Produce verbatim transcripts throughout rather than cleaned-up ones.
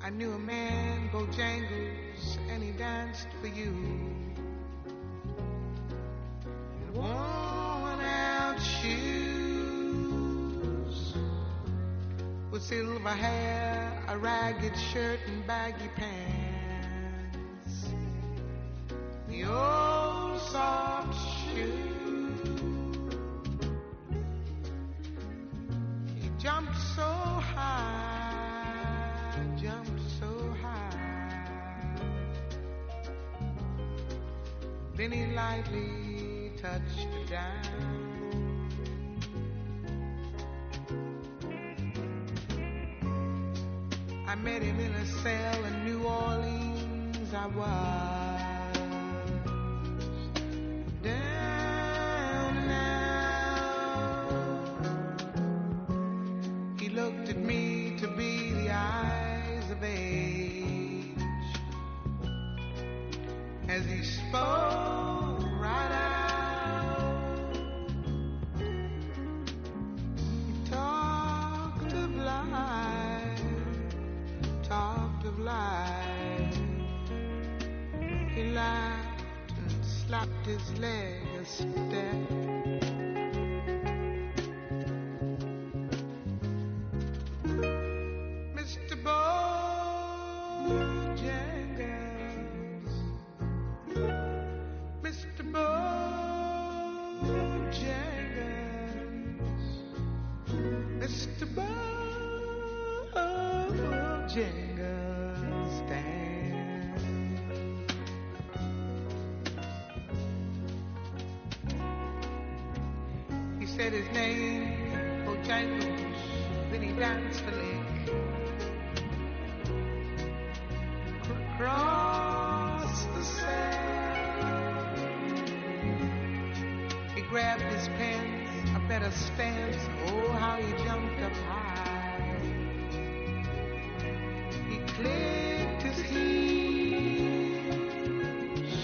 I knew a man, Bojangles, and he danced for you. In worn-out shoes, with silver hair, a ragged shirt, and baggy pants. The old soft shoe. He jumped so high, jumped so high. Then he lightly touched down. I met him in a cell in New Orleans. I was down and out. He looked at me to be the eyes of age as he spoke right out. He talked of life, talked of life. He laughed and slapped his leg a step. Mister Bojangles, Mister Bojangles, Mister Bojangles, stand. He said his name, Bojangles, then he danced a lick. Across the sand, he grabbed his pants, a better stance. Oh, how he jumped up high. He clicked his heels.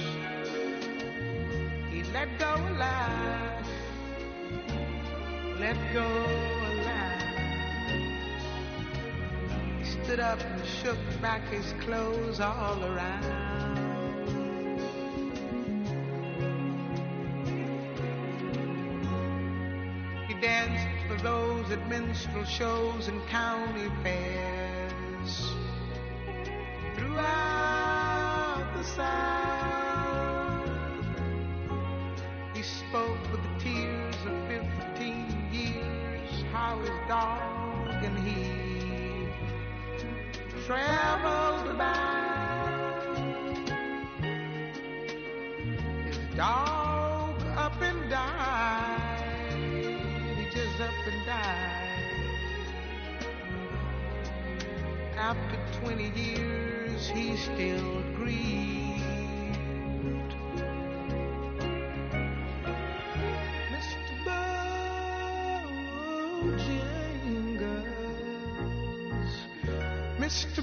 He let go a laugh, let go a laugh. He stood up and shook back his clothes all around. He danced for those at minstrel shows and county fairs throughout the South. He spoke with the tears of fifteen years, how his dog and he traveled about. His dog up and died. He just up and died. After twenty years, he still grieved. Mister Bojangles, Mister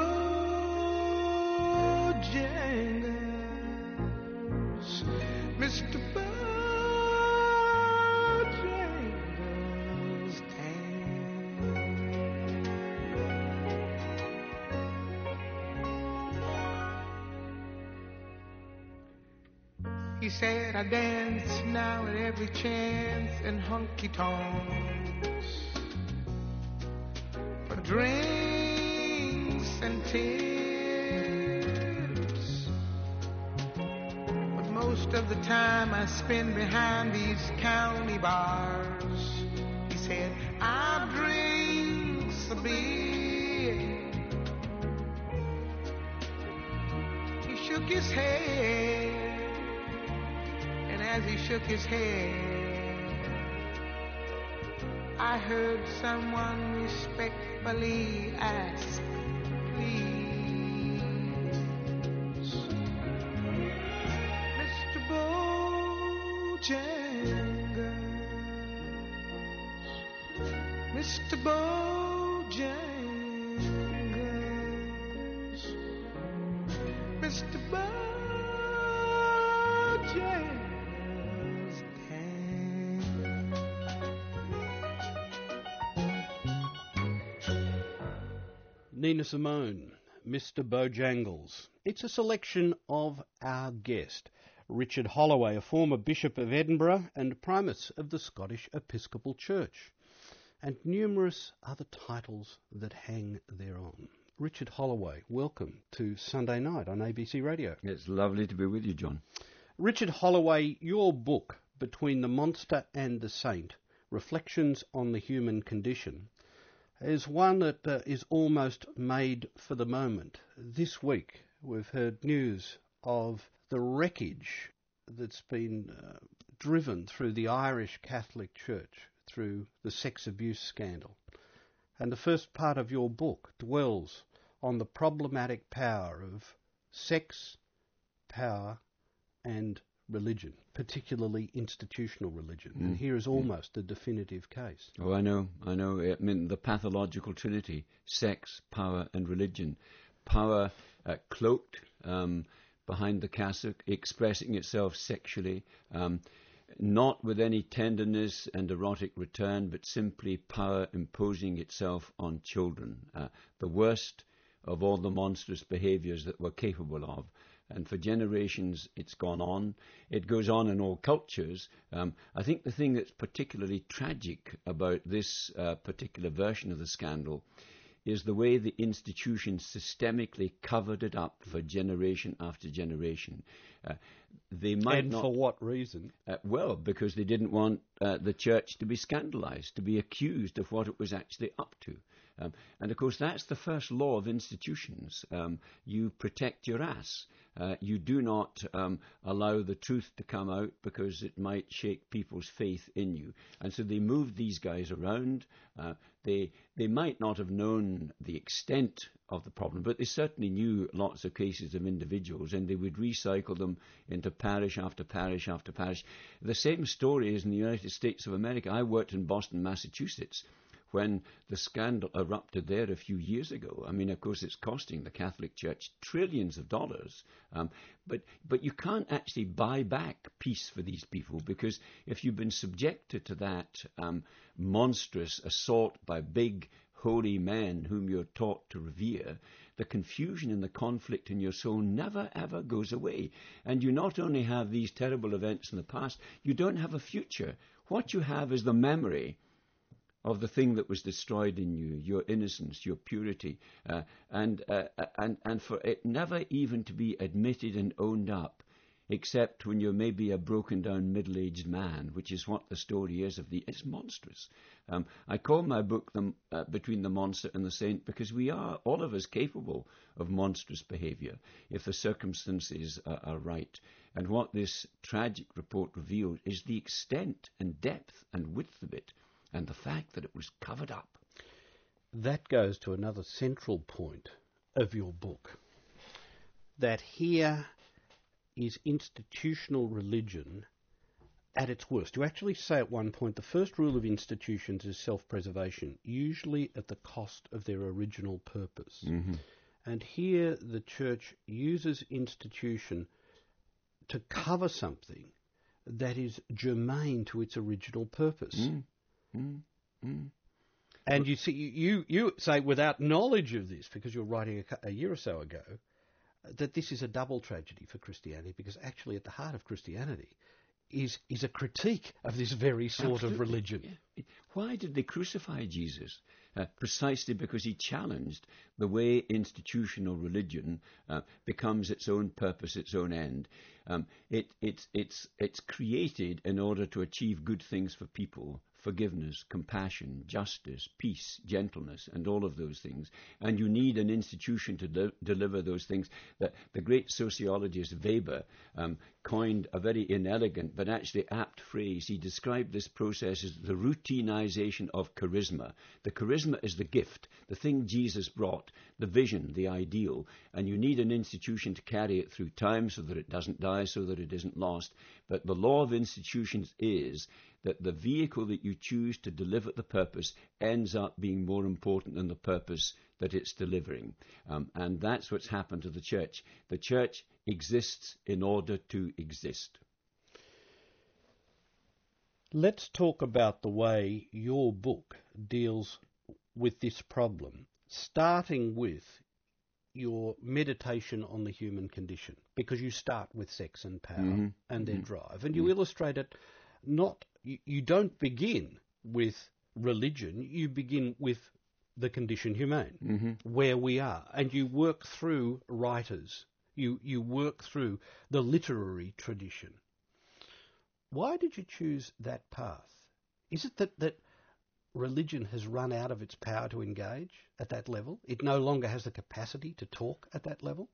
Bojangles, Mister Bojangles, he said, I dance now at every chance in honky-tonks for drinks and tips, but most of the time I spend behind these county bars. He said, I drink a beer. He shook his head, and as he shook his head, I heard someone respectfully ask, please, Mister Bojangles, Mister Bojangles, Mister Bojangles, Nina Simone, Mister Bojangles. It's a selection of our guest, Richard Holloway, a former Bishop of Edinburgh and Primus of the Scottish Episcopal Church, and numerous other titles that hang thereon. Richard Holloway, welcome to Sunday Night on A B C Radio. It's lovely to be with you, John. Richard Holloway, your book, Between the Monster and the Saint, Reflections on the Human Condition, is one that uh, is almost made for the moment. This week we've heard news of the wreckage that's been uh, driven through the Irish Catholic Church through the sex abuse scandal. And the first part of your book dwells on the problematic power of sex, power and religion, particularly institutional religion. Mm. And here is almost mm. a definitive case. Oh, I know, I know. I mean, the pathological trinity, sex, power and religion. Power uh, cloaked um, behind the cassock, expressing itself sexually, um, not with any tenderness and erotic return, but simply power imposing itself on children. Uh, the worst of all the monstrous behaviors that we're capable of. And for generations, it's gone on. It goes on in all cultures. Um, I think the thing that's particularly tragic about this uh, particular version of the scandal is the way the institutions systemically covered it up for generation after generation. Uh, they might and not, for what reason? Uh, well, because they didn't want uh, the church to be scandalized, to be accused of what it was actually up to. Um, and, of course, that's the first law of institutions. Um, you protect your ass. Uh, you do not um, allow the truth to come out because it might shake people's faith in you. And so they moved these guys around. Uh, they they might not have known the extent of the problem, but they certainly knew lots of cases of individuals, and they would recycle them into parish after parish after parish. The same story is in the United States of America. I worked in Boston, Massachusetts, when the scandal erupted there a few years ago. I mean, of course, it's costing the Catholic Church trillions of dollars. Um, but but you can't actually buy back peace for these people, because if you've been subjected to that um, monstrous assault by big, holy men whom you're taught to revere, the confusion and the conflict in your soul never, ever goes away. And you not only have these terrible events in the past, you don't have a future. What you have is the memory of the thing that was destroyed in you, your innocence, your purity, uh, and, uh, and and for it never even to be admitted and owned up, except when you're maybe a broken down middle-aged man, which is what the story is of the. It's monstrous. Um, I call my book the, uh, Between the Monster and the Saint, because we are, all of us, capable of monstrous behaviour if the circumstances are, are right. And what this tragic report revealed is the extent and depth and width of it, and the fact that it was covered up. That goes to another central point of your book, that here is institutional religion at its worst. You actually say at one point the first rule of institutions is self-preservation, usually at the cost of their original purpose. Mm-hmm. And here the church uses institution to cover something that is germane to its original purpose. Mm. Mm, mm. And you see, you, you say without knowledge of this, because you're writing a, a year or so ago, that this is a double tragedy for Christianity, because actually at the heart of Christianity is is a critique of this very sort Absolutely. of religion. Yeah. Why did they crucify Jesus? Uh, precisely because he challenged the way institutional religion uh, becomes its own purpose, its own end. Um, it, it, it's, it's created in order to achieve good things for people, forgiveness, compassion, justice, peace, gentleness, and all of those things. And you need an institution to de- deliver those things. The, the great sociologist Weber um, coined a very inelegant but actually apt phrase. He described this process as the routinization of charisma. The charisma is the gift, the thing Jesus brought, the vision, the ideal. And you need an institution to carry it through time so that it doesn't die, so that it isn't lost. But the law of institutions is that the vehicle that you choose to deliver the purpose ends up being more important than the purpose that it's delivering. Um, and that's what's happened to the church. The church exists in order to exist. Let's talk about the way your book deals with this problem. starting with your meditation on the human condition, because you start with sex and power Mm-hmm. and their Mm-hmm. drive, and you illustrate it not, you, you don't begin with religion, you begin with the condition humane, Mm-hmm. where we are, and you work through writers, you, you work through the literary tradition. Why did you choose that path? Is it that, that religion has run out of its power to engage at that level? It no longer has the capacity to talk at that level?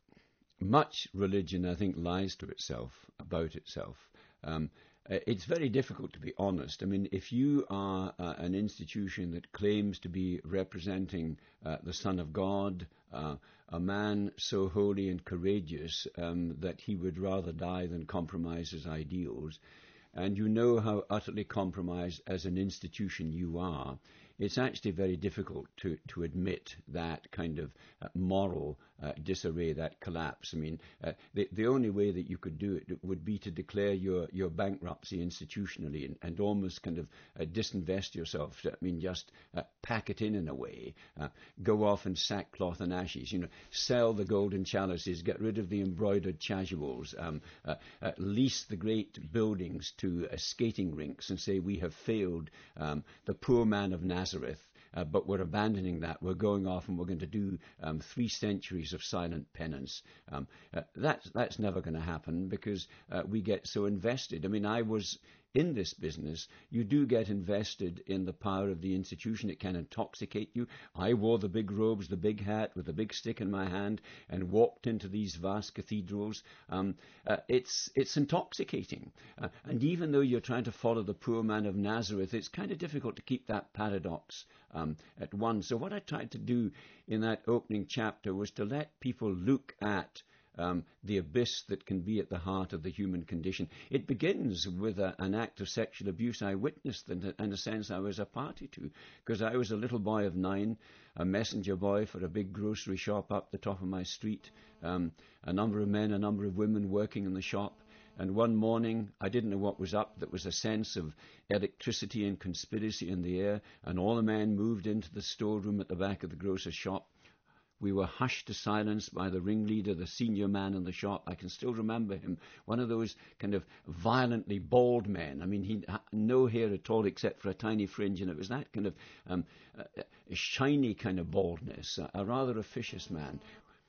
Much religion, I think, lies to itself, about itself. Um, uh, it's very difficult to be honest. I mean, if you are uh, an institution that claims to be representing uh, the Son of God, uh, a man so holy and courageous um, that he would rather die than compromise his ideals, and you know how utterly compromised as an institution you are, it's actually very difficult to, to admit that kind of uh, moral uh, disarray, that collapse. I mean, uh, the, the only way that you could do it would be to declare your, your bankruptcy institutionally and, and almost kind of uh, disinvest yourself. I mean, just uh, pack it in in a way, uh, go off in sackcloth and ashes, you know, sell the golden chalices, get rid of the embroidered chasubles, um, uh, uh, lease the great buildings to uh, skating rinks and say we have failed um, the poor man of Nazareth. Uh, but we're abandoning that. We're going off and we're going to do um, three centuries of silent penance. Um, uh, that's, that's never going to happen because uh, we get so invested. I mean, I was in this business. You do get invested in the power of the institution. It can intoxicate you. I wore the big robes, the big hat with the big stick in my hand and walked into these vast cathedrals. Um, uh, it's, it's intoxicating. Uh, and even though you're trying to follow the poor man of Nazareth, it's kind of difficult to keep that paradox um, at one. So what I tried to do in that opening chapter was to let people look at Um, the abyss that can be at the heart of the human condition. It begins with a, an act of sexual abuse I witnessed, and in a sense I was a party to, because I was a little boy of nine, a messenger boy for a big grocery shop up the top of my street, um, a number of men, a number of women working in the shop. And one morning, I didn't know what was up. There was a sense of electricity and conspiracy in the air, and all the men moved into the storeroom at the back of the grocer's shop. We were hushed to silence by the ringleader, the senior man in the shop. I can still remember him, one of those kind of violently bald men. I mean, he had no hair at all except for a tiny fringe, and it was that kind of um, uh, shiny kind of baldness, a, a rather officious man.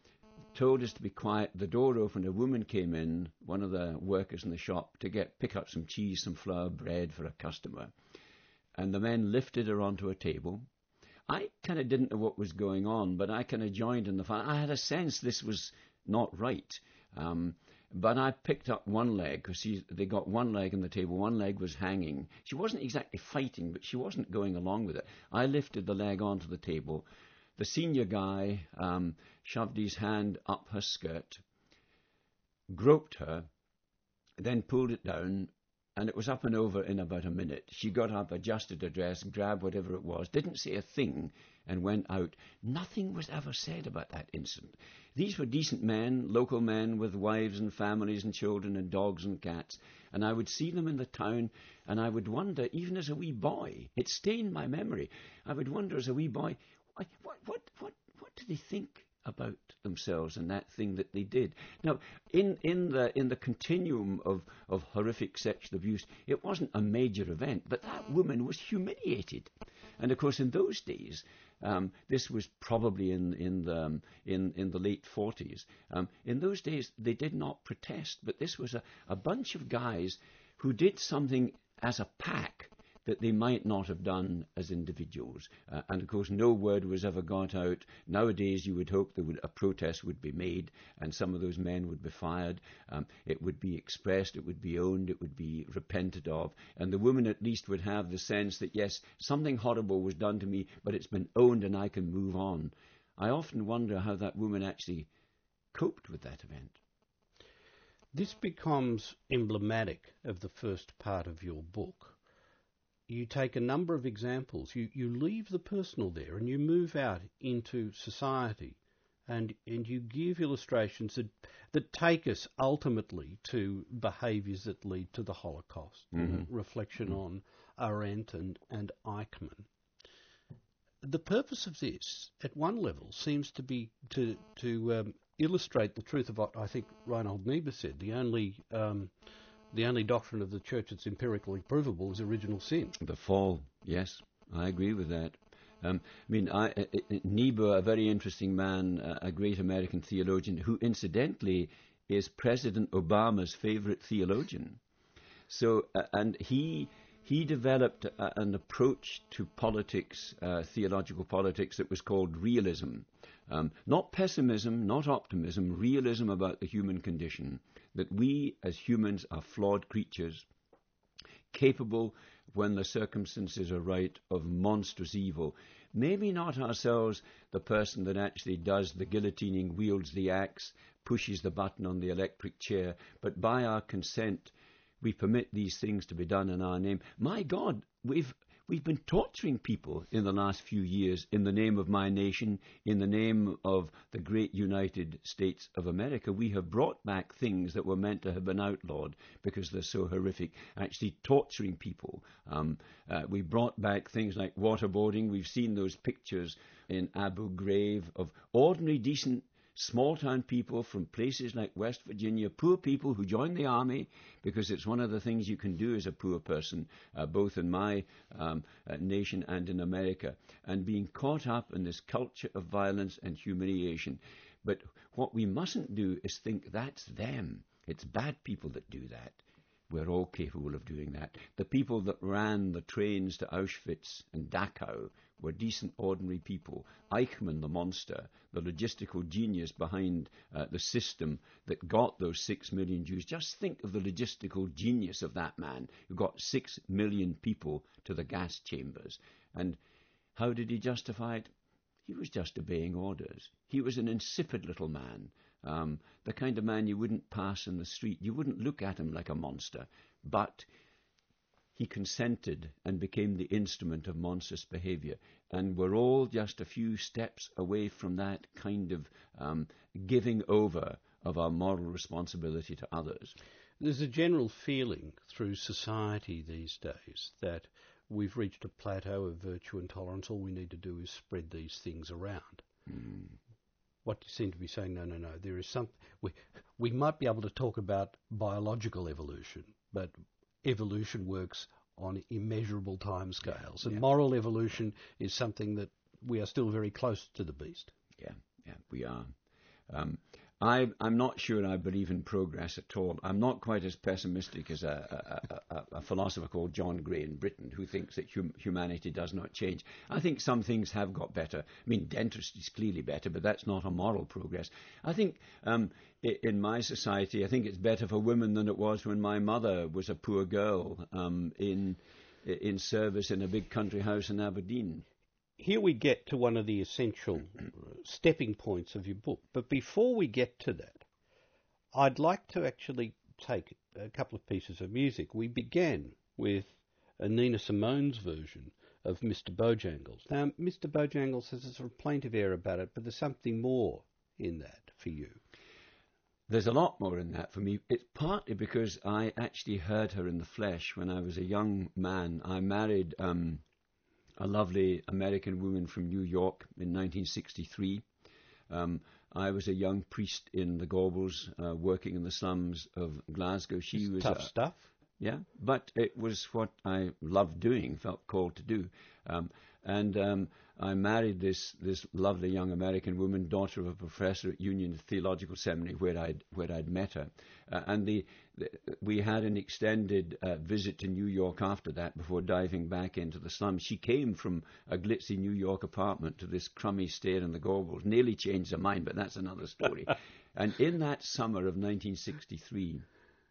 Told us to be quiet. The door opened. A woman came in, one of the workers in the shop, to get pick up some cheese, some flour, bread for a customer. And the men lifted her onto a table. I kind of didn't know what was going on, but I kind of joined in the fun. I had a sense this was not right. Um, but I picked up one leg, because they got one leg on the table, one leg was hanging. She wasn't exactly fighting, but she wasn't going along with it. I lifted the leg onto the table. The senior guy um, shoved his hand up her skirt, groped her, then pulled it down, and it was up and over in about a minute. She got up, adjusted her dress, grabbed whatever it was, didn't say a thing, and went out. Nothing was ever said about that incident. These were decent men, local men with wives and families and children and dogs and cats, and I would see them in the town, and I would wonder, even as a wee boy, it stained my memory, I would wonder as a wee boy, what, what, what, what do they think about themselves and that thing that they did? Now, in, in the in the continuum of, of horrific sexual abuse, it wasn't a major event, but that woman was humiliated. And of course, in those days, um, this was probably in in the um, in in the late forties. Um, in those days, they did not protest, but this was a, a bunch of guys who did something as a pack that they might not have done as individuals. Uh, and of course, no word was ever got out. Nowadays, you would hope that would, a protest would be made and some of those men would be fired. Um, it would be expressed, it would be owned, it would be repented of. And the woman at least would have the sense that, yes, something horrible was done to me, but it's been owned and I can move on. I often wonder how that woman actually coped with that event. This becomes emblematic of the first part of your book. You take a number of examples. You, you leave the personal there and you move out into society, and, and you give illustrations that, that take us ultimately to behaviours that lead to the Holocaust. Mm-hmm. Reflection mm-hmm. on Arendt and, and Eichmann. the purpose of this, at one level, seems to be to to um, illustrate the truth of what I think Reinhold Niebuhr said. The only um, the only doctrine of the church that's empirically provable is original sin. The fall, yes, I agree with that. Um, I mean, I, I, I, Niebuhr, a very interesting man, uh, a great American theologian, who incidentally is President Obama's favorite theologian. So, uh, and he he developed a, an approach to politics, uh, theological politics, that was called realism. Um, not pessimism, not optimism, realism about the human condition, that we as humans are flawed creatures, capable, when the circumstances are right, of monstrous evil. Maybe not ourselves, the person that actually does the guillotining, wields the axe, pushes the button on the electric chair, but by our consent we permit these things to be done in our name. My God, we've we've been torturing people in the last few years in the name of my nation, in the name of the great United States of America. We have brought back things that were meant to have been outlawed because they're so horrific, actually torturing people. Um, uh, we brought back things like waterboarding. We've seen those pictures in Abu Ghraib of ordinary, decent, small-town people from places like West Virginia, poor people who join the army because it's one of the things you can do as a poor person, uh, both in my um, uh, nation and in America, and being caught up in this culture of violence and humiliation. But what we mustn't do is think that's them. It's bad people that do that. We're all capable of doing that. The people that ran the trains to Auschwitz and Dachau were decent, ordinary people. Eichmann, the monster, the logistical genius behind uh, the system that got those six million Jews. Just think of the logistical genius of that man who got six million people to the gas chambers. And how did he justify it? He was just obeying orders. He was an insipid little man. Um, the kind of man you wouldn't pass in the street. You wouldn't look at him like a monster. But he consented and became the instrument of monstrous behavior. And we're all just a few steps away from that kind of um, giving over of our moral responsibility to others. There's a general feeling through society these days that we've reached a plateau of virtue and tolerance. All we need to do is spread these things around. Mm. What you seem to be saying, no, no, no, there is some... We, we might be able to talk about biological evolution, but evolution works on immeasurable timescales, and yeah. moral evolution is something that we are still very close to the beast. Yeah, yeah, we are. Um, I, I'm not sure I believe in progress at all. I'm not quite as pessimistic as a, a, a, a philosopher called John Gray in Britain, who thinks that hum, humanity does not change. I think some things have got better. I mean, dentistry is clearly better, but that's not a moral progress. I think um, in my society, I think it's better for women than it was when my mother was a poor girl um, in in service in a big country house in Aberdeen. Here we get to one of the essential stepping points of your book. But before we get to that, I'd like to actually take a couple of pieces of music. We began with a Nina Simone's version of Mister Bojangles. Now, Mister Bojangles has a sort of plaintive air about it, but there's something more in that for you. There's a lot more in that for me. It's partly because I actually heard her in the flesh when I was a young man. I married... Um, a lovely American woman from New York in nineteen sixty-three. Um, I was a young priest in the Gorbals, uh, working in the slums of Glasgow. She it's was tough uh, stuff. Yeah, but it was what I loved doing, felt called to do. Um, and um, I married this this lovely young American woman, daughter of a professor at Union Theological Seminary, where I'd where I'd met her. Uh, and the, the we had an extended uh, visit to New York after that, before diving back into the slums. She came from a glitzy New York apartment to this crummy stay in the Gorbals. Nearly changed her mind, but that's another story. And in that summer of nineteen sixty-three,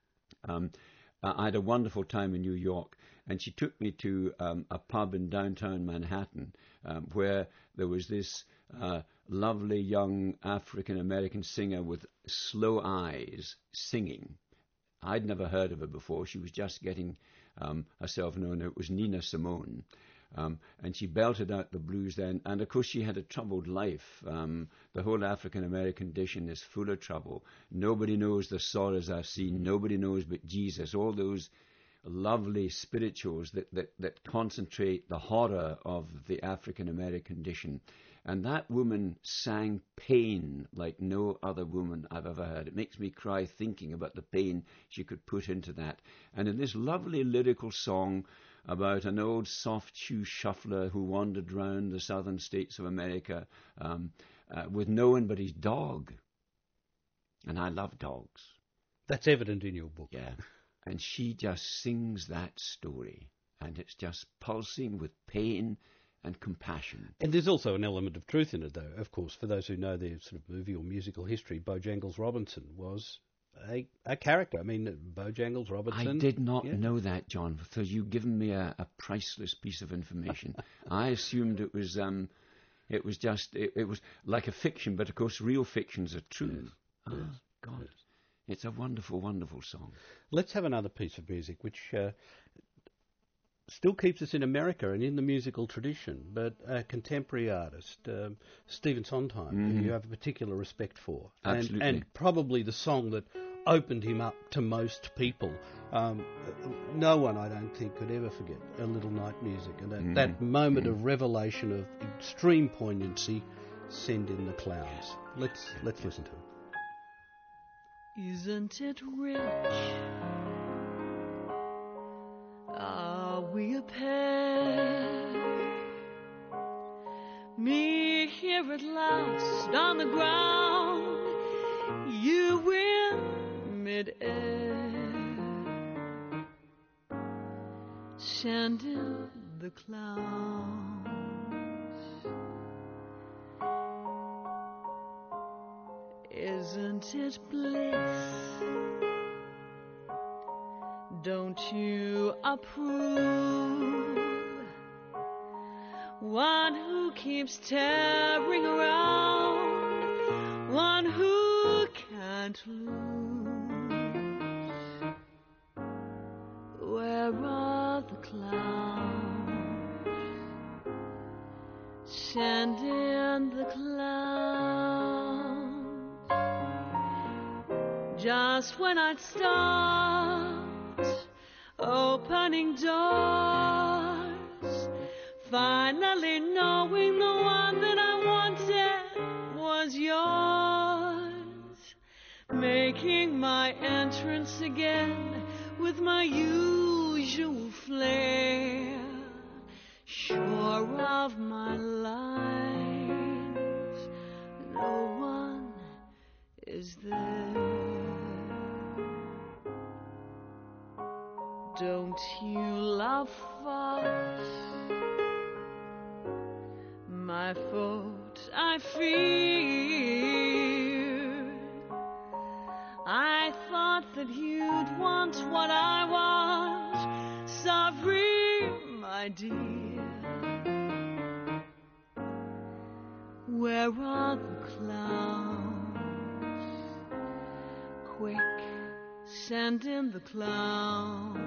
um, Uh, I had a wonderful time in New York, and she took me to um, a pub in downtown Manhattan um, where there was this uh, lovely young African-American singer with slow eyes singing. I'd never heard of her before. She was just getting um, herself known. It was Nina Simone. Um, and she belted out the blues then. And, of course, she had a troubled life. Um, the whole African-American condition is full of trouble. Nobody knows the sorrows I've seen. Nobody knows but Jesus. All those lovely spirituals that, that, that concentrate the horror of the African American condition. And that woman sang pain like no other woman I've ever heard. It makes me cry thinking about the pain she could put into that. And in this lovely lyrical song about an old soft shoe shuffler who wandered round the southern states of America um, uh, with no one but his dog. And I love dogs. That's evident in your book. Yeah. And she just sings that story. And it's just pulsing with pain and compassion. And there's also an element of truth in it, though. Of course, for those who know their sort of movie or musical history, Bojangles Robinson was a, a character. I mean, Bojangles Robinson... I did not yeah. know that, John, so you've given me a, a priceless piece of information. I assumed it was um, it was just, it, it was like a fiction, but of course real fictions are true. Yes. Oh, Yes. God. Yes. It's a wonderful, wonderful song. Let's have another piece of music, which... Uh, still keeps us in America and in the musical tradition, but a contemporary artist, um, Stephen Sondheim, Mm. who you have a particular respect for. Absolutely. And, and probably the song that opened him up to most people. Um, no one, I don't think, could ever forget A Little Night Music. And that, Mm. that moment Mm. of revelation of extreme poignancy, Send in the Clowns. Let's, let's listen to it. Isn't it rich? Are we a pair? Me here at last on the ground, you in midair, sending the clowns. Isn't it bliss? Don't you approve? One who keeps tearing around, one who can't lose. Where are the clowns? Send in the clowns. Just when I'd start opening doors, finally knowing the one that I wanted was yours, making my entrance again with my usual flair, sure of my lines, no one is there. Don't you love us? My fault, I fear. I thought that you'd want what I want. Sorry, my dear. Where are the clowns? Quick, send in the clowns.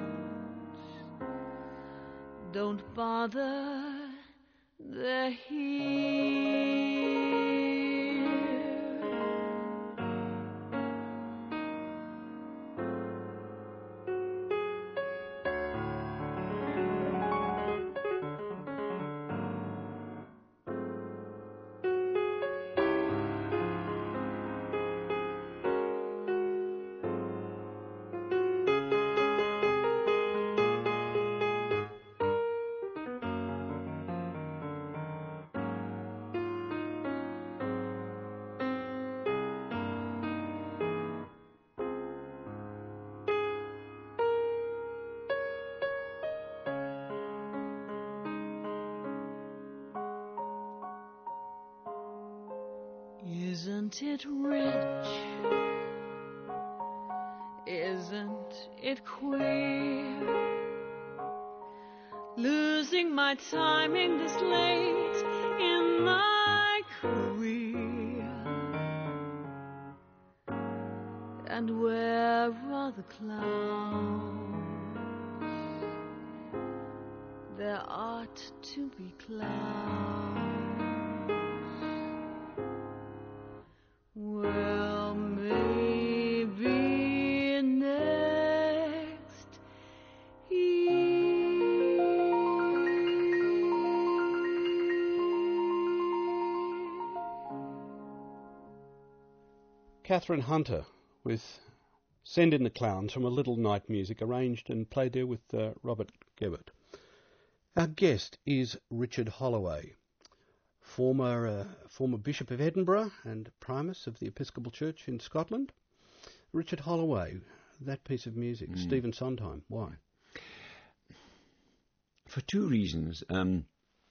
Don't bother, they're here. Isn't it rich? Isn't it queer? Losing my timing this late in my career. And where are the clowns? There ought to be clowns. Well, maybe next Catherine Hunter with Send in the Clowns from A Little Night Music, arranged and played there with uh, Robert Gebbert. Our guest is Richard Holloway, former uh, former Bishop of Edinburgh and Primus of the Episcopal Church in Scotland. Richard Holloway, that piece of music, mm. Stephen Sondheim, why? For two reasons. Um,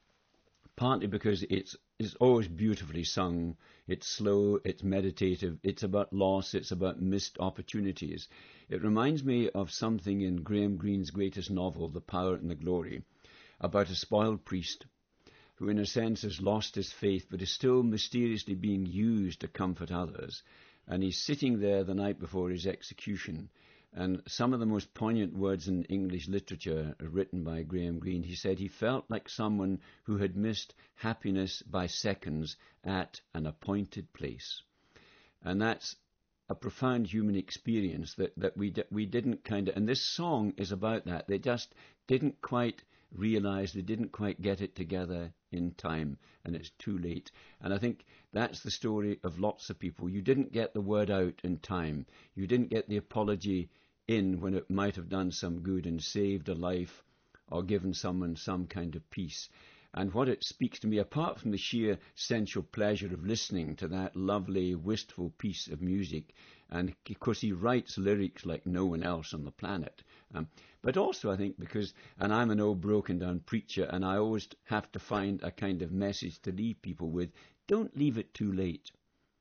partly because it's, it's always beautifully sung, it's slow, it's meditative, it's about loss, it's about missed opportunities. It reminds me of something in Graham Greene's greatest novel, The Power and the Glory, about a spoiled priest who in a sense has lost his faith but is still mysteriously being used to comfort others. And he's sitting there the night before his execution, and some of the most poignant words in English literature are written by Graham Greene. He said he felt like someone who had missed happiness by seconds at an appointed place. And that's a profound human experience that, that we, di- we didn't kind of... And this song is about that. They just didn't quite realize, they didn't quite get it together in time, and it's too late. And I think that's the story of lots of people. You didn't get the word out in time. You didn't get the apology in when it might have done some good and saved a life or given someone some kind of peace. And what it speaks to me, apart from the sheer sensual pleasure of listening to that lovely, wistful piece of music, and of course he writes lyrics like no one else on the planet, um, but also I think because, and I'm an old broken down preacher, and I always have to find a kind of message to leave people with, don't leave it too late.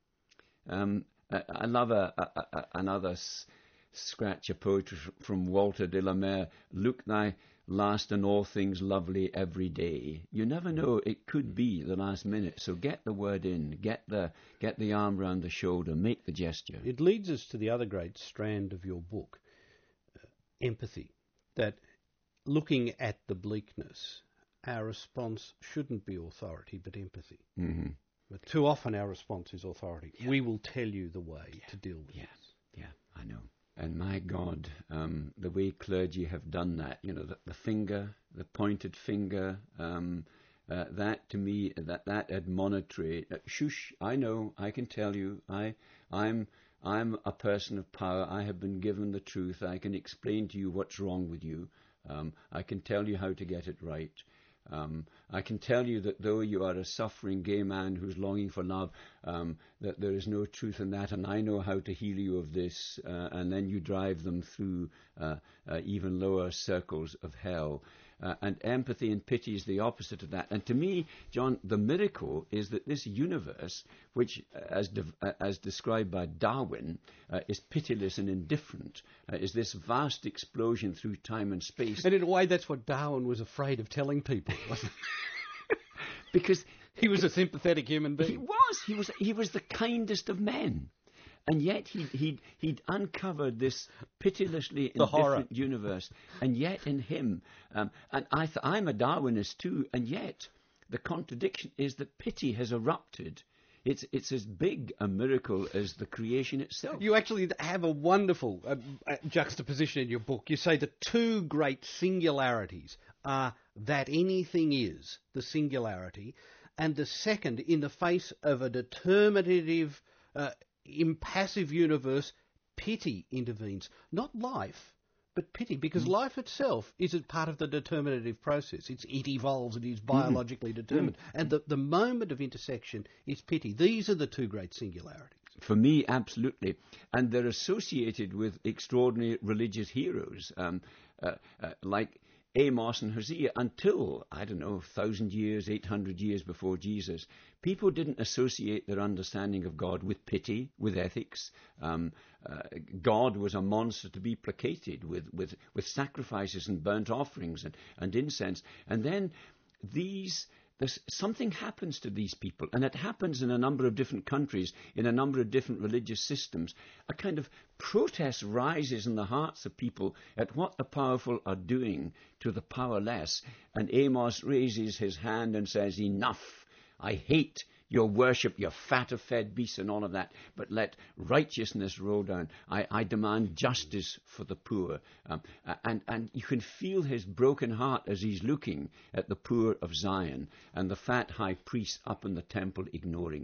Um, I, I love a, a, a, another s- scratch of poetry from Walter de la Mare, look thy last in all things lovely every day. You never know, it could be the last minute, so get the word in, get the get the arm round the shoulder, make the gesture. It leads us to the other great strand of your book, uh, empathy, that looking at the bleakness, our response shouldn't be authority but empathy. Mm-hmm. But too often our response is authority. Yeah. We will tell you the way yeah. to deal with yeah. this. Yeah, I know. And my God, um, the way clergy have done that, you know, the, the finger, the pointed finger, um, uh, that to me, that that admonitory, uh, shush, I know, I can tell you, I, I'm, I'm a person of power. I have been given the truth. I can explain to you what's wrong with you. Um, I can tell you how to get it right. Um, I can tell you that though you are a suffering gay man who's longing for love, um, that there is no truth in that, and I know how to heal you of this, uh, and then you drive them through uh, uh, even lower circles of hell. Uh, and empathy and pity is the opposite of that. And to me, John, the miracle is that this universe, which, as de- as described by Darwin, uh, is pitiless and indifferent, uh, is this vast explosion through time and space. And in a way, that's what Darwin was afraid of telling people, wasn't it? Because he was a sympathetic human being. He was. He was. He was the kindest of men. And yet he'd, he'd, he'd uncovered this pitilessly the indifferent horror. universe. And yet in him, um, and I th- I'm a Darwinist too, and yet the contradiction is that pity has erupted. It's, it's as big a miracle as the creation itself. You actually have a wonderful uh, uh, juxtaposition in your book. You say the two great singularities are that anything is, the singularity, and the second, in the face of a determinative uh, impassive universe, pity intervenes. Not life, but pity, because mm. life itself is a part of the determinative process. It's, it evolves, it is biologically mm. determined. Mm. And the, the moment of intersection is pity. These are the two great singularities. For me, absolutely. And they're associated with extraordinary religious heroes, um, uh, uh, like Amos and Hosea. Until, I don't know, one thousand years, eight hundred years before Jesus, people didn't associate their understanding of God with pity, with ethics. Um, uh, God was a monster to be placated with, with, with sacrifices and burnt offerings and, and incense. And then these... There's, something happens to these people, and it happens in a number of different countries, in a number of different religious systems. A kind of protest rises in the hearts of people at what the powerful are doing to the powerless. And Amos raises his hand and says, enough, I hate your worship, your fat-fed beasts and all of that, but let righteousness roll down. I, I demand justice for the poor. Um, and, and you can feel his broken heart as he's looking at the poor of Zion and the fat high priest up in the temple ignoring them.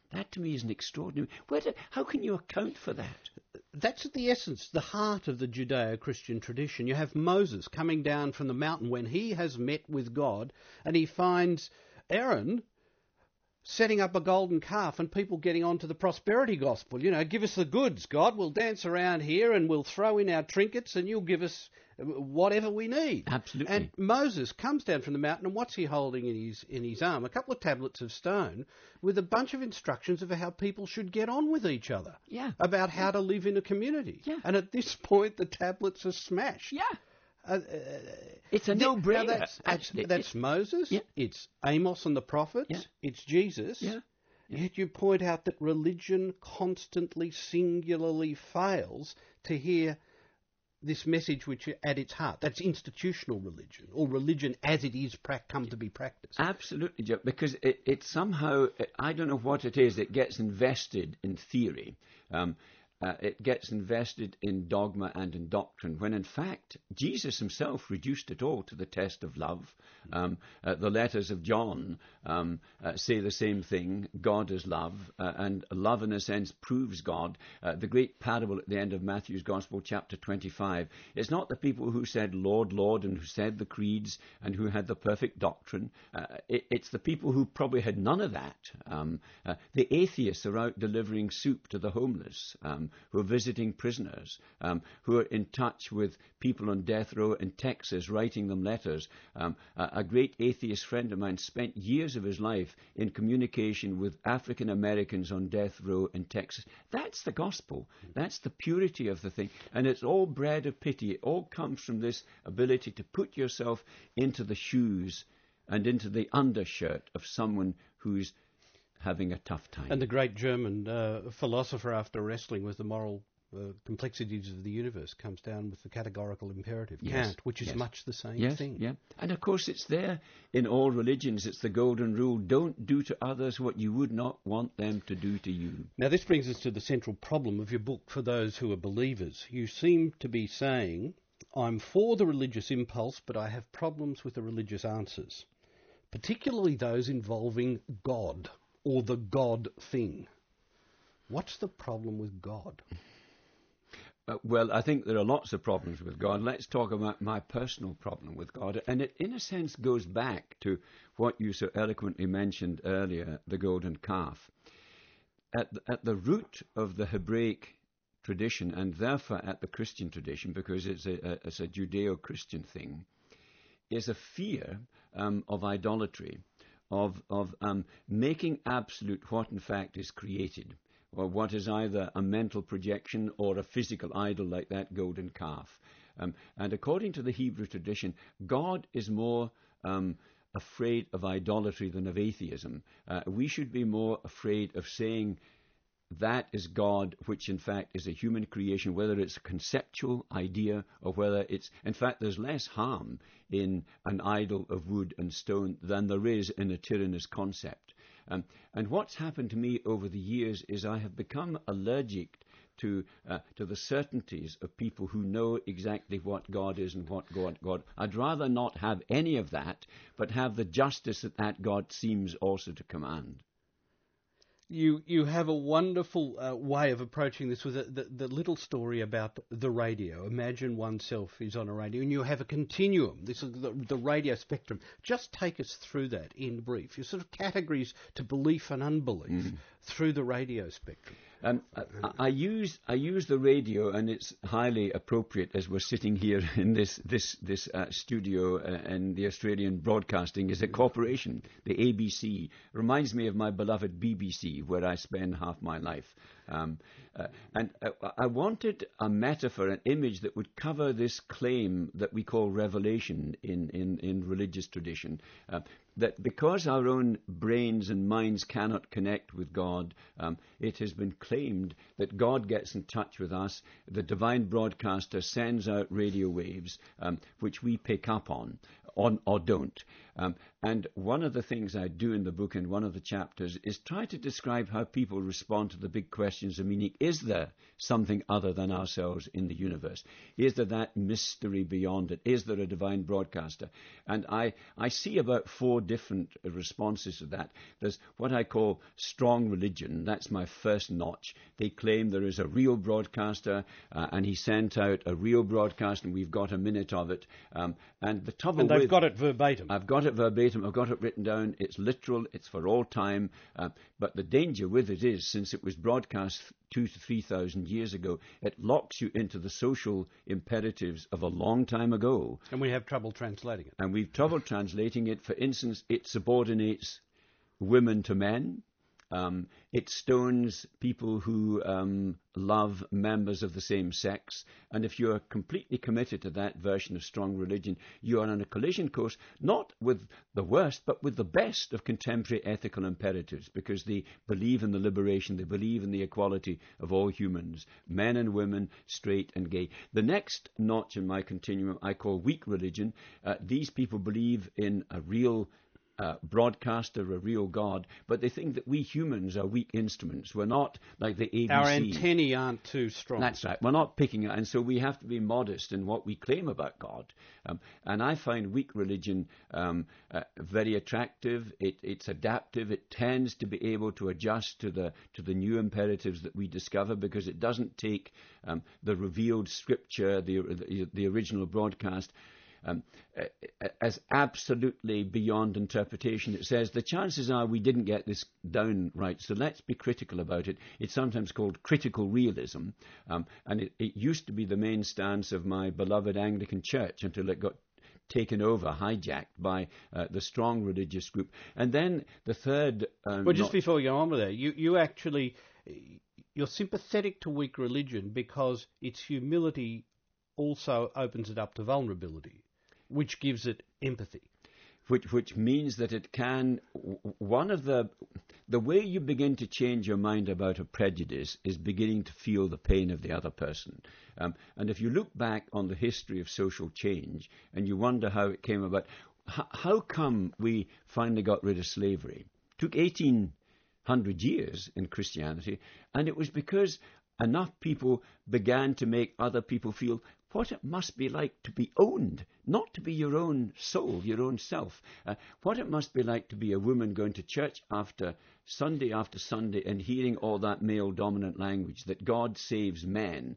That to me is an extraordinary... Where do, how can you account for that? That's at the essence, the heart of the Judeo-Christian tradition. You have Moses coming down from the mountain when he has met with God, and he finds Aaron setting up a golden calf and people getting onto the prosperity gospel. You know, give us the goods, God. We'll dance around here and we'll throw in our trinkets and you'll give us whatever we need. Absolutely. And Moses comes down from the mountain, and what's he holding in his in his arm? A couple of tablets of stone with a bunch of instructions of how people should get on with each other. Yeah. About how to live in a community. Yeah. And at this point, the tablets are smashed. Yeah. Uh, uh, it's a no-brainer. Now that's that's, Actually, that's it, Moses. Yeah. It's Amos and the prophets. Yeah. It's Jesus. Yeah. Yeah. Yet you point out that religion constantly, singularly fails to hear this message which at its heart, that's institutional religion, or religion as it is pra- come to be practiced. Absolutely, Joe, because it, it somehow, I don't know what it is, it gets invested in theory. Um, uh, it gets invested in dogma and in doctrine, when in fact Jesus himself reduced it all to the test of love. Um, uh, the letters of John um, uh, say the same thing, God is love, uh, and love in a sense proves God. Uh, the great parable at the end of Matthew's Gospel, chapter twenty-five, it's not the people who said, Lord, Lord, and who said the creeds, and who had the perfect doctrine. Uh, it, it's the people who probably had none of that. Um, uh, the atheists are out delivering soup to the homeless, um, who are visiting prisoners, um, who are in touch with people on death row in Texas, writing them letters. Um, a, a great atheist friend of mine spent years of his life in communication with African Americans on death row in Texas. That's the gospel. That's the purity of the thing. And it's all bred of pity. It all comes from this ability to put yourself into the shoes and into the undershirt of someone who's having a tough time. And the great German uh, philosopher, after wrestling with the moral uh, complexities of the universe, comes down with the categorical imperative, Yes, Kant, which is yes. much the same Yes, thing. yeah. And of course it's there in all religions. It's the golden rule. Don't do to others what you would not want them to do to you. Now this brings us to the central problem of your book for those who are believers. You seem to be saying, I'm for the religious impulse, but I have problems with the religious answers, particularly those involving God, or the God thing. What's the problem with God? Uh, well, I think there are lots of problems with God. Let's talk about my personal problem with God. And it, in a sense, goes back to what you so eloquently mentioned earlier, the golden calf. At the, at the root of the Hebraic tradition, and therefore at the Christian tradition, because it's a, a, it's a Judeo-Christian thing, is a fear um, of idolatry, of, of um, making absolute what in fact is created, or what is either a mental projection or a physical idol like that golden calf. Um, and according to the Hebrew tradition, God is more um, afraid of idolatry than of atheism. Uh, we should be more afraid of saying that is God, which in fact is a human creation, whether it's a conceptual idea or whether it's... In fact, there's less harm in an idol of wood and stone than there is in a tyrannous concept. Um, and what's happened to me over the years is I have become allergic to uh, to the certainties of people who know exactly what God is and what God God. I'd rather not have any of that, but have the justice that that God seems also to command. You you have a wonderful uh, way of approaching this with the, the, the little story about the radio. Imagine oneself is on a radio and you have a continuum. This is the, the radio spectrum. Just take us through that in brief. Your sort of categories to belief and unbelief mm. through the radio spectrum. Um, I, I use I use the radio, and it's highly appropriate as we're sitting here in this this this uh, studio, uh, and the Australian Broadcasting is a corporation. The A B C reminds me of my beloved B B C, where I spend half my life. Um, uh, and uh, I wanted a metaphor, an image that would cover this claim that we call revelation in, in, in religious tradition, uh, that because our own brains and minds cannot connect with God, um, it has been claimed that God gets in touch with us, the divine broadcaster sends out radio waves, um, which we pick up on, on or don't. Um, and one of the things I do in the book, in one of the chapters, is try to describe how people respond to the big questions of meaning. Is there something other than ourselves in the universe? Is there that mystery beyond it? Is there a divine broadcaster? And I, I see about four different responses to that. There's what I call strong religion. That's my first notch. They claim there is a real broadcaster, uh, and he sent out a real broadcast, and we've got a minute of it. Um, and the trouble And they've with, got it verbatim. I've got it verbatim. I've got it written down. It's literal. It's for all time. Uh, but the danger with it is, since it was broadcast two to three thousand years ago, it locks you into the social imperatives of a long time ago. And we have trouble translating it. And we've trouble translating it. For instance, it subordinates women to men. Um, it stones people who um, love members of the same sex. And if you're completely committed to that version of strong religion, you are on a collision course, not with the worst, but with the best of contemporary ethical imperatives, because they believe in the liberation, they believe in the equality of all humans, men and women, straight and gay. The next notch in my continuum I call weak religion. Uh, these people believe in a real Uh, broadcaster, a real God, but they think that we humans are weak instruments. We're not like the A B C. Our antennae aren't too strong. That's right. We're not picking it, and so we have to be modest in what we claim about God. Um, and I find weak religion um, uh, very attractive. It, it's adaptive. It tends to be able to adjust to the to the new imperatives that we discover, because it doesn't take um, the revealed scripture, the the, the original broadcast, Um, as absolutely beyond interpretation. It says the chances are we didn't get this down right, so let's be critical about it. It's sometimes called critical realism, um, and it, it used to be the main stance of my beloved Anglican Church until it got taken over, hijacked by uh, the strong religious group. And then the third... Um, well, just before we go on with that, you, you actually, you're sympathetic to weak religion because its humility also opens it up to vulnerability, which gives it empathy. Which which means that it can, one of the, the way you begin to change your mind about a prejudice is beginning to feel the pain of the other person. Um, and if you look back on the history of social change and you wonder how it came about, h- how come we finally got rid of slavery? It took eighteen hundred years in Christianity, and it was because enough people began to make other people feel what it must be like to be owned, not to be your own soul, your own self. Uh, what it must be like to be a woman going to church after Sunday after Sunday and hearing all that male-dominant language, that God saves men,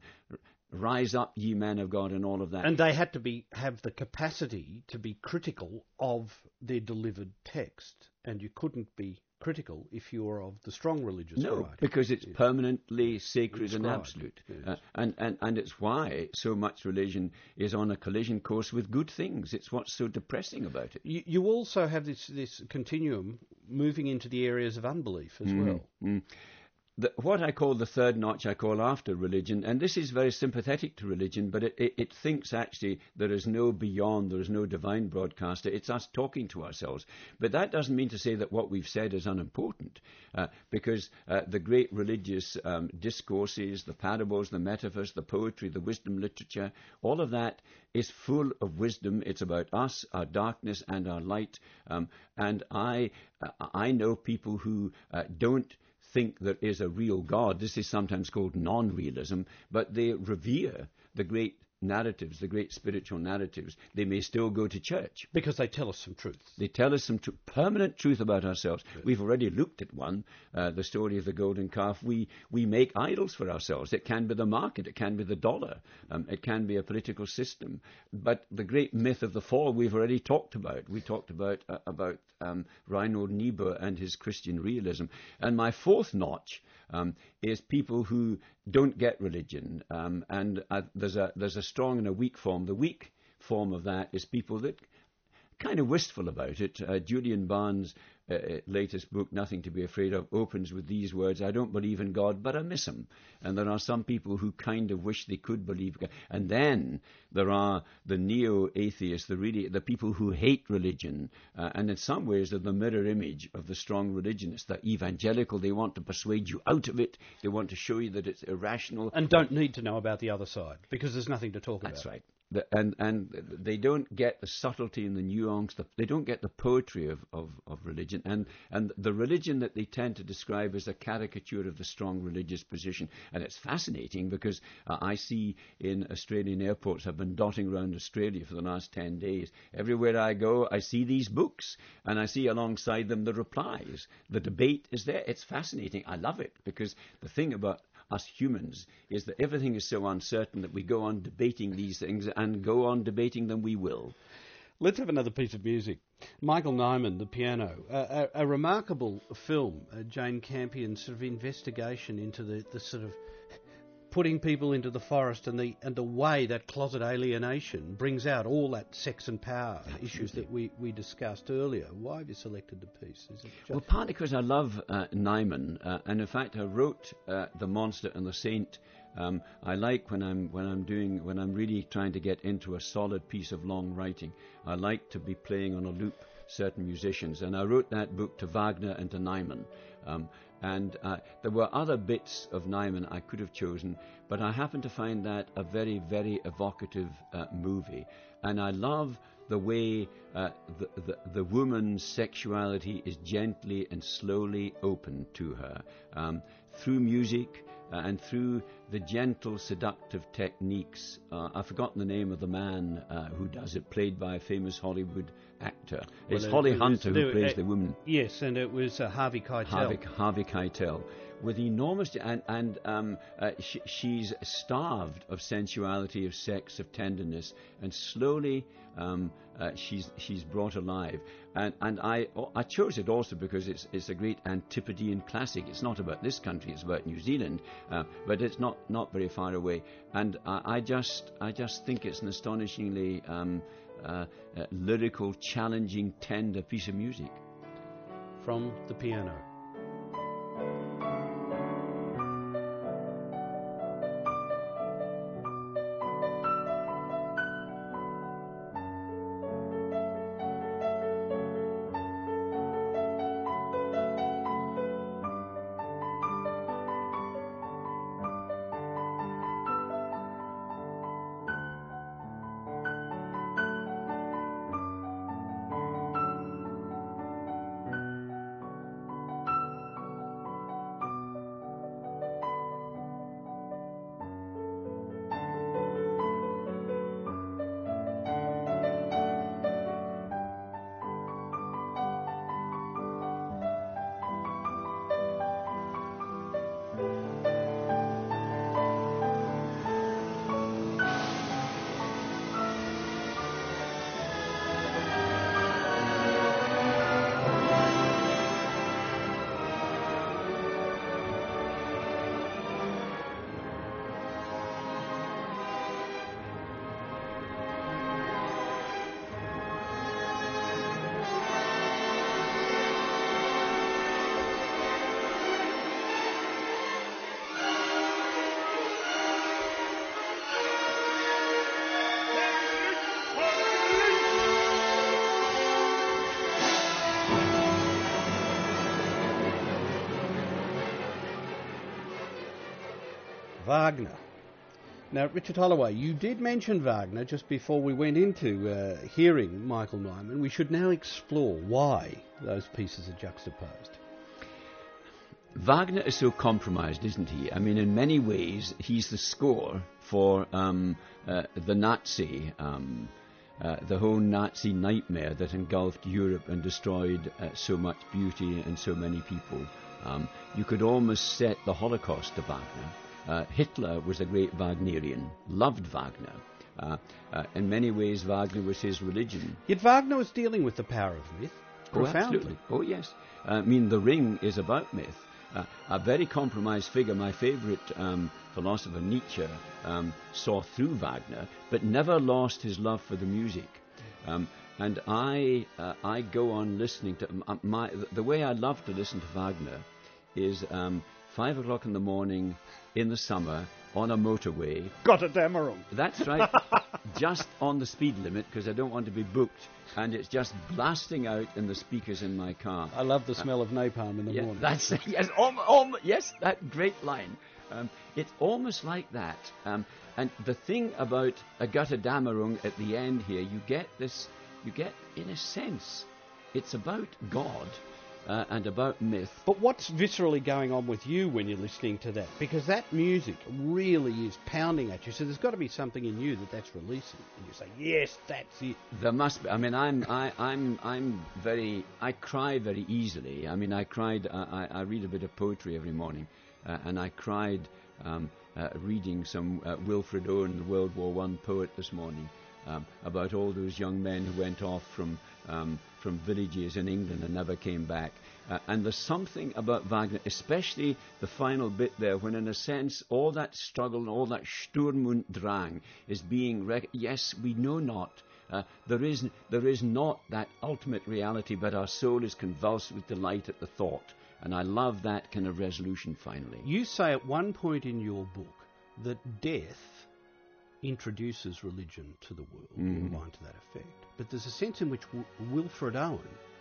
rise up ye men of God, and all of that. And they had to be have the capacity to be critical of their delivered text, and you couldn't be critical if you were of the strong religious no, variety. because it's Yes. permanently sacred and Inscribed. absolute. Yes. Uh, and, and, and it's why so much religion is on a collision course with good things. It's what's so depressing about it. You, you also have this, this continuum moving into the areas of unbelief as well. Mm. The, what I call the third notch, I call after religion, and this is very sympathetic to religion, but it, it, it thinks actually there is no beyond, there is no divine broadcaster. It's us talking to ourselves. But that doesn't mean to say that what we've said is unimportant, uh, because uh, the great religious um, discourses, the parables, the metaphors, the poetry, the wisdom literature, all of that is full of wisdom. It's about us, our darkness, and our light. Um, and I, uh, I know people who uh, don't think there is a real God. This is sometimes called non-realism, but they revere the great narratives, the great spiritual narratives. They may still go to church. Because they tell us some truth. They tell us some tr- permanent truth about ourselves. Yes. We've already looked at one, uh, the story of the golden calf. We we make idols for ourselves. It can be the market. It can be the dollar. Um, it can be a political system. But the great myth of the fall we've already talked about. We talked about uh, about um, Reinhold Niebuhr and his Christian realism. And my fourth notch um, is people who don't get religion. Um, and uh, there's a there's a strong and a weak form. The weak form of that is people that kind of wistful about it. Uh, Julian Barnes' uh, latest book, Nothing to be Afraid of, opens with these words: I don't believe in God, but I miss him. And there are some people who kind of wish they could believe God. And then there are the neo-atheists, the really the people who hate religion, uh, and in some ways they're the mirror image of the strong religionists. They're evangelical. They want to persuade you out of it. They want to show you that it's irrational. And don't need to know about the other side, because there's nothing to talk That's about. right. the, and and they don't get the subtlety and the nuance. The, they don't get the poetry of, of, of religion, and and the religion that they tend to describe as a caricature of the strong religious position. And it's fascinating because uh, I see in Australian airports. I've been dotting around Australia for the last ten days. Everywhere I go, I see these books, and I see alongside them the replies. The debate is there. It's fascinating. I love it because the thing about us humans is that everything is so uncertain that we go on debating these things, and go on debating them we will. Let's have another piece of music. Michael Nyman, The Piano, a, a, a remarkable film, uh, Jane Campion's sort of investigation into the, the sort of putting people into the forest and the and the way that closet alienation brings out all that sex and power Absolutely. issues that we, we discussed earlier. Why have you selected the piece? Is it just well, partly because I love uh, Nyman, uh, and in fact I wrote uh, The Monster and the Saint. Um, I like when I'm when I'm doing when I'm really trying to get into a solid piece of long writing. I like to be playing on a loop certain musicians, and I wrote that book to Wagner and to Nyman. Um, and uh, there were other bits of Nyman I could have chosen, but I happen to find that a very, very evocative uh, movie. And I love the way uh, the, the, the woman's sexuality is gently and slowly opened to her um, through music uh, and through the gentle, seductive techniques. Uh, I've forgotten the name of the man uh, who does it, played by a famous Hollywood actor. Well, it's uh, Holly it Hunter was, who uh, plays uh, the woman. Yes, and it was uh, Harvey Keitel. Harvey, Harvey Keitel. With enormous, and, and um, uh, sh- she's starved of sensuality, of sex, of tenderness, and slowly um, uh, she's she's brought alive. And and I I chose it also because it's it's a great Antipodean classic. It's not about this country; it's about New Zealand, uh, but it's not, not very far away. And I, I just I just think it's an astonishingly um, uh, uh, lyrical, challenging, tender piece of music. From The Piano. Wagner. Now, Richard Holloway, you did mention Wagner just before we went into uh, hearing Michael Nyman. We should now explore why those pieces are juxtaposed. Wagner is so compromised, isn't he? I mean, in many ways, he's the score for um, uh, the Nazi, um, uh, the whole Nazi nightmare that engulfed Europe and destroyed uh, so much beauty and so many people. Um, you could almost set the Holocaust to Wagner. Uh, Hitler was a great Wagnerian, loved Wagner. Uh, uh, in many ways, Wagner was his religion. Yet Wagner was dealing with the power of myth profoundly. Oh, absolutely. Oh, yes. Uh, I mean, The Ring is about myth. Uh, a very compromised figure. My favourite um, philosopher, Nietzsche, um, saw through Wagner, but never lost his love for the music. Um, and I, uh, I go on listening to uh, my. The way I love to listen to Wagner is um, five o'clock in the morning in the summer on a motorway. Gotterdammerung. That's right. just on the speed limit because I don't want to be booked, and it's just blasting out in the speakers in my car. I love the smell uh, of napalm in the yeah, morning. That's yes, om, om, yes, that great line. Um, it's almost like that. Um, and the thing about a Götterdämmerung at the end here, you get this, you get, in a sense, it's about God uh, and about myth. But what's viscerally going on with you when you're listening to that? Because that music really is pounding at you. So there's got to be something in you that that's releasing. And you say, yes, that's it. There must be. I mean, I'm, I, I'm, I'm very, I cry very easily. I mean, I cried, uh, I, I read a bit of poetry every morning. Uh, and I cried um, uh, reading some uh, Wilfred Owen, the World War One poet, this morning um, about all those young men who went off from um, from villages in England and never came back. Uh, and there's something about Wagner, especially the final bit there, when in a sense all that struggle and all that Sturm und Drang is being rec- yes, we know not. Uh, there is there is not that ultimate reality, but our soul is convulsed with delight at the thought. And I love that kind of resolution finally. You say at one point in your book that death introduces religion to the world, mm. or line to that effect. But there's a sense in which w- Wilfred Owen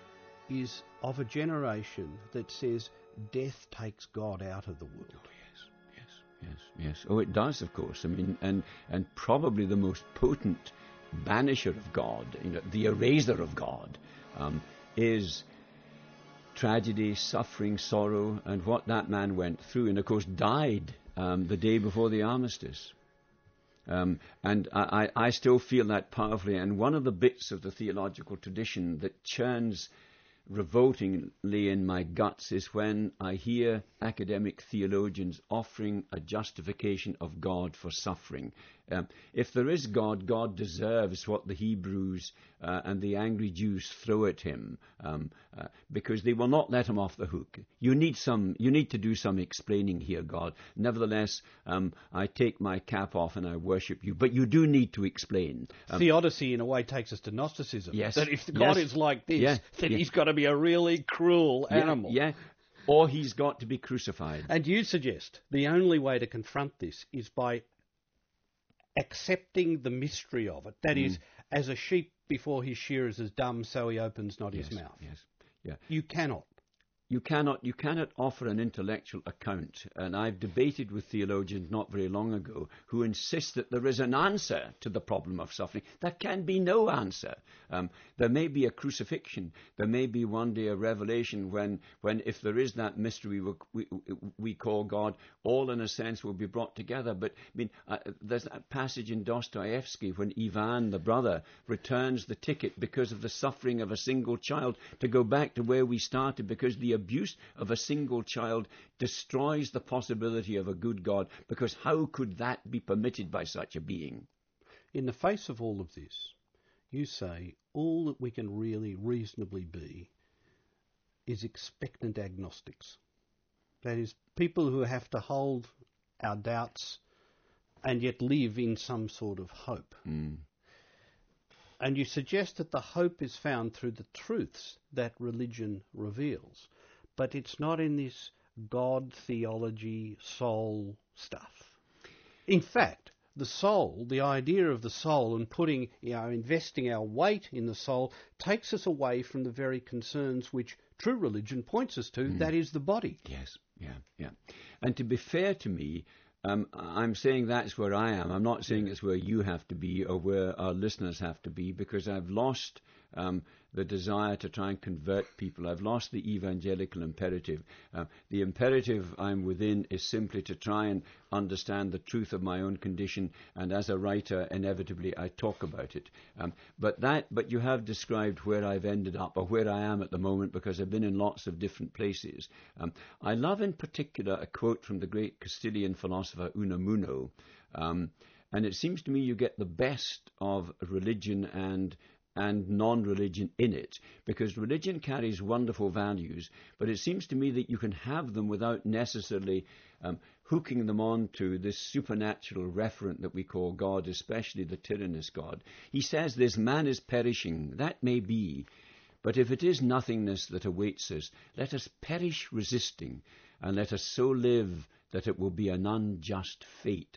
is of a generation that says death takes God out of the world. Oh, yes, yes, yes, yes. Oh, it does, of course. I mean, and, and probably the most potent banisher of God, you know, the eraser of God, um, is tragedy, suffering, sorrow, and what that man went through, and of course died um, the day before the armistice. Um, and I, I still feel that powerfully. And one of the bits of the theological tradition that churns revoltingly in my guts is when I hear academic theologians offering a justification of God for suffering. Um, if there is God, God deserves what the Hebrews uh, and the angry Jews throw at him, um, uh, because they will not let him off the hook. You need some. You need to do some explaining here, God. Nevertheless, um, I take my cap off and I worship you. But you do need to explain. Um, Theodicy, in a way, takes us to Gnosticism. Yes. That if God yes. is like this, yeah. then yeah. he's got to be a really cruel yeah. animal. Yeah. Or he's got to be crucified. And you suggest the only way to confront this is by accepting the mystery of it. That mm. is, as a sheep before his shearers is dumb, so he opens not yes, his mouth. Yes, yeah. You cannot. You cannot, you cannot offer an intellectual account. And I've debated with theologians not very long ago who insist that there is an answer to the problem of suffering. There can be no answer. Um, there may be a crucifixion. There may be one day a revelation when, when if there is that mystery we, we, we call God, all in a sense will be brought together. But I mean, uh, there's that passage in Dostoevsky when Ivan, the brother, returns the ticket because of the suffering of a single child to go back to where we started, because the abuse of a single child destroys the possibility of a good God, because how could that be permitted by such a being? In the face of all of this, you say all that we can really reasonably be is expectant agnostics. That is, people who have to hold our doubts and yet live in some sort of hope. Mm. And you suggest that the hope is found through the truths that religion reveals. But it's not in this God theology, soul stuff. In fact, the soul, the idea of the soul and putting, you know, investing our weight in the soul takes us away from the very concerns which true religion points us to, mm. that is the body. Yes, yeah, yeah. And to be fair to me, Um, I'm saying that's where I am. I'm not saying it's where you have to be or where our listeners have to be, because I've lost um, the desire to try and convert people. I've lost the evangelical imperative. Uh, the imperative I'm within is simply to try and understand the truth of my own condition, and as a writer, inevitably, I talk about it. Um, but that, but you have described where I've ended up, or where I am at the moment, because I've been in lots of different places. Um, I love in particular a quote from the great Castilian philosopher Unamuno, um, and it seems to me you get the best of religion and and non-religion in it, because religion carries wonderful values, but it seems to me that you can have them without necessarily um, hooking them on to this supernatural referent that we call God, especially the tyrannous God. He says this: man is perishing. That may be, but if it is nothingness that awaits us, let us perish resisting, and let us so live that it will be an unjust fate.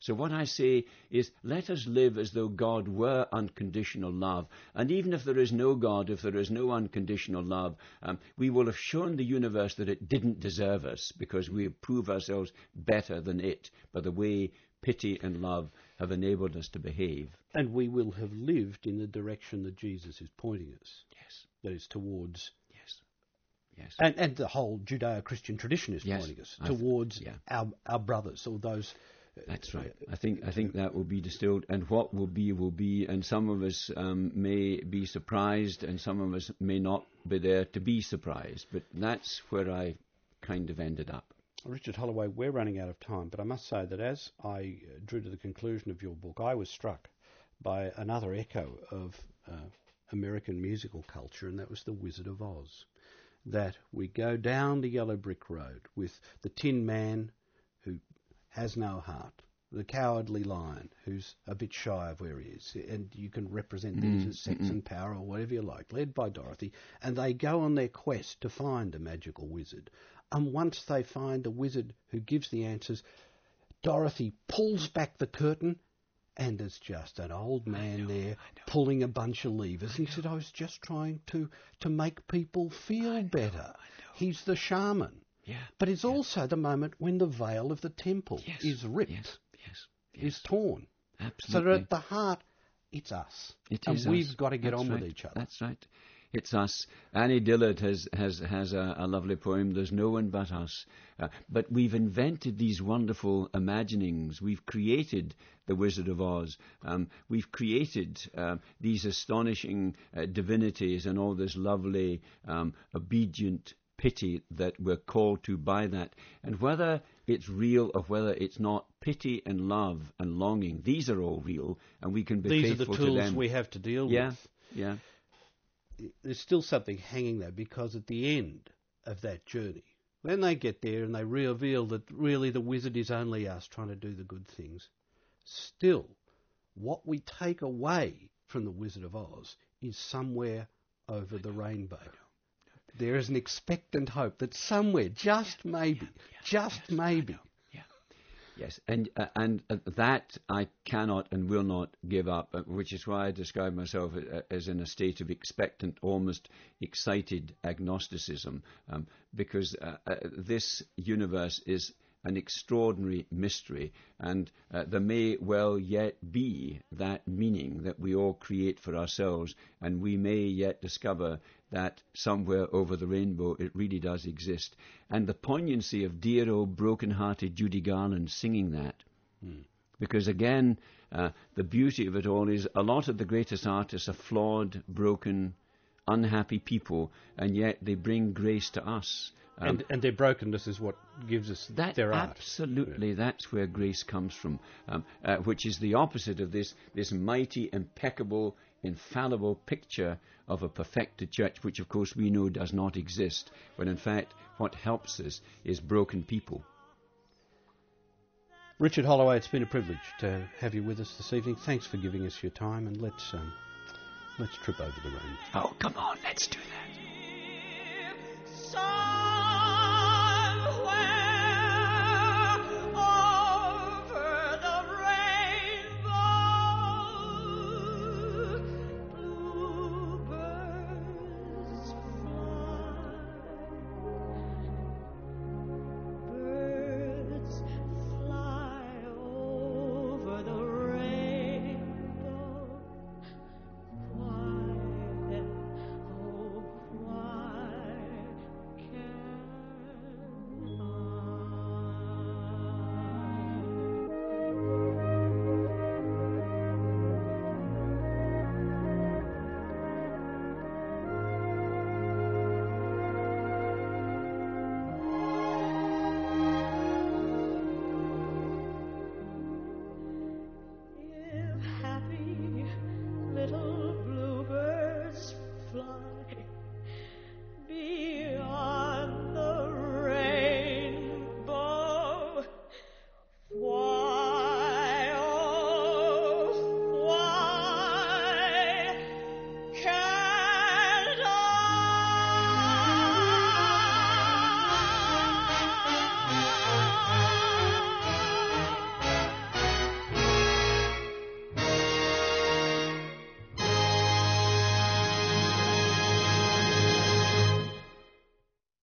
So what I say is, let us live as though God were unconditional love. And even if there is no God, if there is no unconditional love, um, we will have shown the universe that it didn't deserve us, because we prove ourselves better than it by the way pity and love have enabled us to behave. And we will have lived in the direction that Jesus is pointing us. Yes. That is towards... Yes. Yes. And, and the whole Judeo-Christian tradition is Yes. pointing us I towards th- yeah. our, our brothers, or those... That's right. I think I think that will be distilled, and what will be will be, and some of us um, may be surprised, and some of us may not be there to be surprised. But that's where I kind of ended up. Richard Holloway, we're running out of time, but I must say that as I drew to the conclusion of your book, I was struck by another echo of uh, American musical culture, and that was The Wizard of Oz. That we go down the yellow brick road with the Tin Man who has no heart, the Cowardly Lion who's a bit shy of where he is, and you can represent these Mm, as sex mm-mm. and power or whatever you like, led by Dorothy, and they go on their quest to find a magical wizard. And once they find a wizard who gives the answers, Dorothy pulls back the curtain, and there's just an old man there pulling a bunch of levers. And he said, I was just trying to, to make people feel better. He's the shaman. Yeah. But it's also the moment when the veil of the temple Yes. is ripped, Yes. Yes. Yes. is torn. So Absolutely. that at the heart, it's us. It and is we've us. got to get That's on right. with each other. That's right. It's us. Annie Dillard has has has a, a lovely poem. There's no one but us. Uh, but we've invented these wonderful imaginings. We've created the Wizard of Oz. Um, we've created uh, these astonishing uh, divinities and all this lovely, um, obedient pity that we're called to by that. And whether it's real or whether it's not, pity and love and longing, these are all real, and we can be These are the faithful to tools them. we have to deal yeah, with. yeah. There's still something hanging there, because at the end of that journey, when they get there and they reveal that really the wizard is only us trying to do the good things, still, what we take away from the Wizard of Oz is somewhere over the rainbow. There is an expectant hope that somewhere, just maybe, just maybe, Yes, and uh, and uh, that I cannot and will not give up, uh, which is why I describe myself uh, as in a state of expectant, almost excited agnosticism, um, because uh, uh, this universe is an extraordinary mystery, and uh, there may well yet be that meaning that we all create for ourselves, and we may yet discover that somewhere over the rainbow it really does exist. And the poignancy of dear old broken-hearted Judy Garland singing that, mm. because again, uh, the beauty of it all is a lot of the greatest artists are flawed, broken, unhappy people, and yet they bring grace to us. Um, and, and their brokenness is what gives us that, their art. Absolutely, Yeah. That's where grace comes from, um, uh, which is the opposite of this, this mighty, impeccable, infallible picture of a perfected church, which of course we know does not exist, when in fact what helps us is broken people. Richard Holloway, it's been a privilege to have you with us this evening. Thanks for giving us your time, and let's um, let's trip over the rainbow. Oh, come on, let's do that. So